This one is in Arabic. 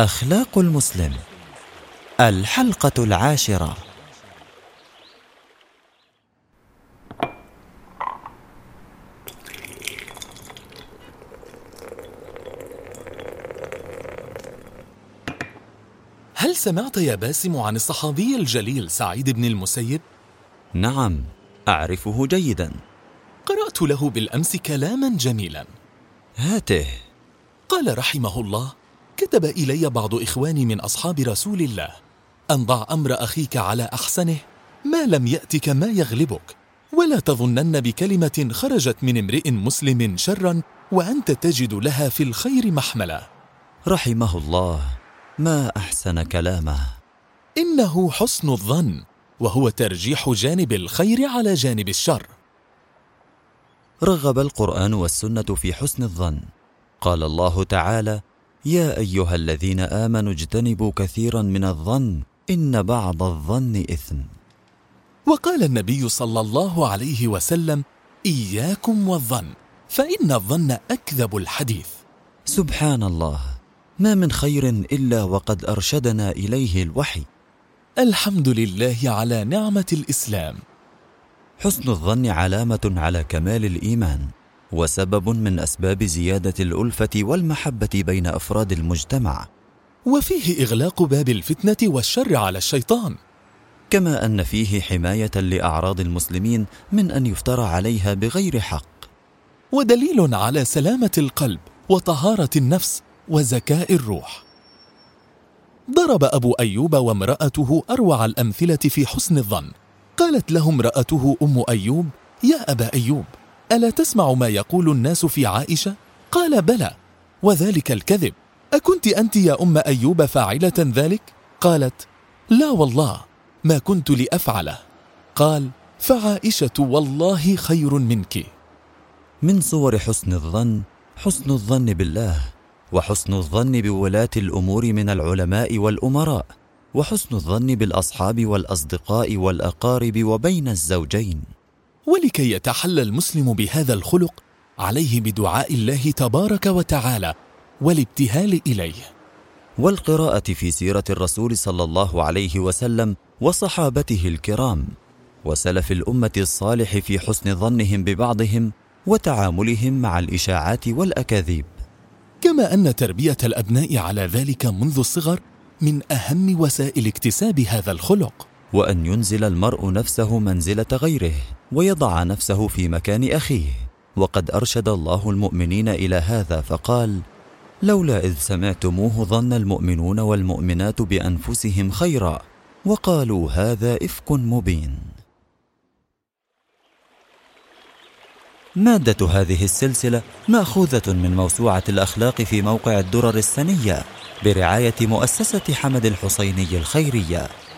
أخلاق المسلم، الحلقة 10. هل سمعت يا باسم عن الصحابي الجليل سعيد بن المسيب؟ نعم، أعرفه جيدا. قرأت له بالأمس كلاما جميلا. هاته. قال رحمه الله: كتب إلي بعض إخواني من أصحاب رسول الله أن ضع أمر أخيك على أحسنه ما لم يأتك ما يغلبك، ولا تظنن بكلمة خرجت من امرئ مسلم شرا وأنت تجد لها في الخير محملا. رحمه الله، ما أحسن كلامه. إنه حسن الظن، وهو ترجيح جانب الخير على جانب الشر. رغب القرآن والسنة في حسن الظن. قال الله تعالى: يا أيها الذين آمنوا اجتنبوا كثيرا من الظن إن بعض الظن إثم. وقال النبي صلى الله عليه وسلم: إياكم والظن فإن الظن أكذب الحديث. سبحان الله، ما من خير إلا وقد أرشدنا إليه الوحي. الحمد لله على نعمة الإسلام. حسن الظن علامة على كمال الإيمان، وسبب من أسباب زيادة الألفة والمحبة بين أفراد المجتمع، وفيه إغلاق باب الفتنة والشر على الشيطان، كما أن فيه حماية لأعراض المسلمين من أن يفترى عليها بغير حق، ودليل على سلامة القلب وطهارة النفس وزكاء الروح. ضرب أبو أيوب وامرأته أروع الأمثلة في حسن الظن. قالت له امرأته أم أيوب: يا أبا أيوب، ألا تسمع ما يقول الناس في عائشة؟ قال: بلى، وذلك الكذب. أكنت أنت يا أم أيوب فاعلة ذلك؟ قالت: لا والله ما كنت لأفعله. قال: فعائشة والله خير منك. من صور حسن الظن حسن الظن بالله، وحسن الظن بولاة الأمور من العلماء والأمراء، وحسن الظن بالأصحاب والأصدقاء والأقارب وبين الزوجين. ولكي يتحلى المسلم بهذا الخلق عليه بدعاء الله تبارك وتعالى والابتهال إليه، والقراءة في سيرة الرسول صلى الله عليه وسلم وصحابته الكرام وسلف الأمة الصالح في حسن ظنهم ببعضهم وتعاملهم مع الإشاعات والأكاذيب. كما أن تربية الأبناء على ذلك منذ الصغر من أهم وسائل اكتساب هذا الخلق. وأن ينزل المرء نفسه منزلة غيره ويضع نفسه في مكان أخيه، وقد أرشد الله المؤمنين إلى هذا فقال: لولا إذ سمعتموه ظن المؤمنون والمؤمنات بأنفسهم خيرا وقالوا هذا إفك مبين. مادة هذه السلسلة مأخوذة من موسوعة الأخلاق في موقع الدرر السنية برعاية مؤسسة حمد الحسيني الخيرية.